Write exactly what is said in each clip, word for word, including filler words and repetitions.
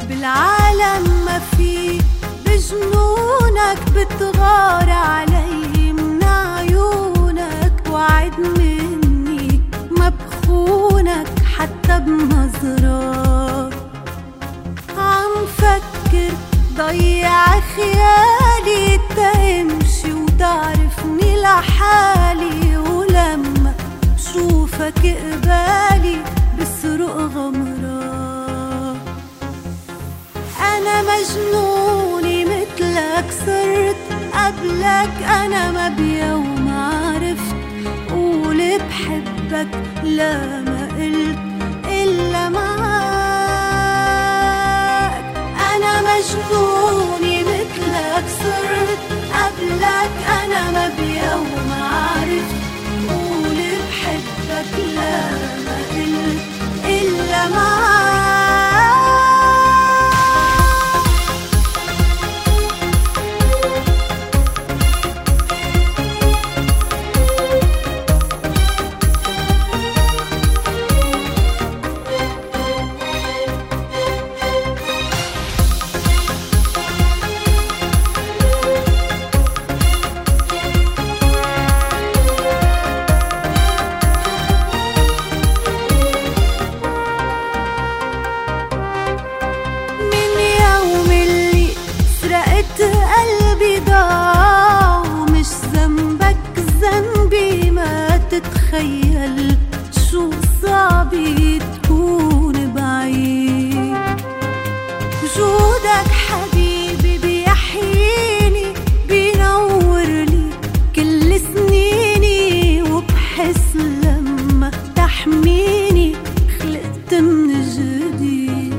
بالعالم ما في بجنونك بتغار علي من عيونك، وعد مني ما بخونك حتى بنظرات. عم فكر ضيع خيالي تمشي وتعرفني لحالي، ولما شوفك قبالي بسرق غمرات. أنا مجنوني مثلك صرت قبلك، أنا ما بيوم عرفت قول بحبك لا ما قلت إلا معاك. أنا مجنوني مثلك صرت قبلك، أنا ما بيوم عرفت قول بحبك لا ما قلت إلا معاك. قلبي ضاع ومش ذنبك ذنبي، ما تتخيل شو صعب تكون بعيد. وجودك حبيبي بيحييني بينور لي كل سنيني، وبحس لما تحميني خلقت من جديد.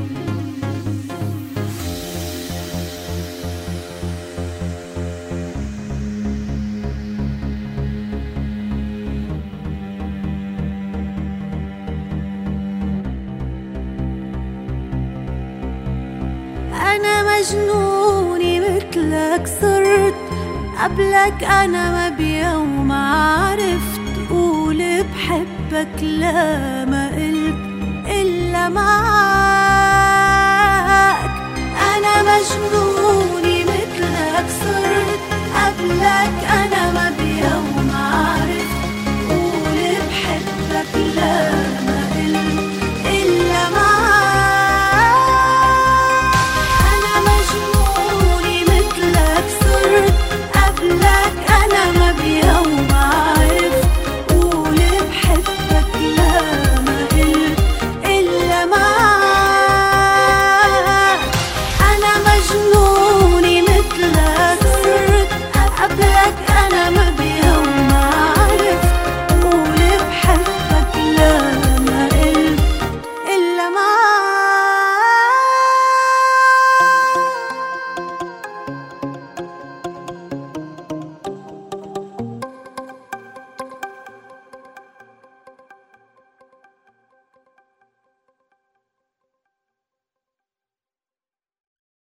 أنا مجنوني مثلك صرت قبلك، أنا ما بيوم عرفت قول بحبك لا ما قلت إلا معاك. أنا مجنوني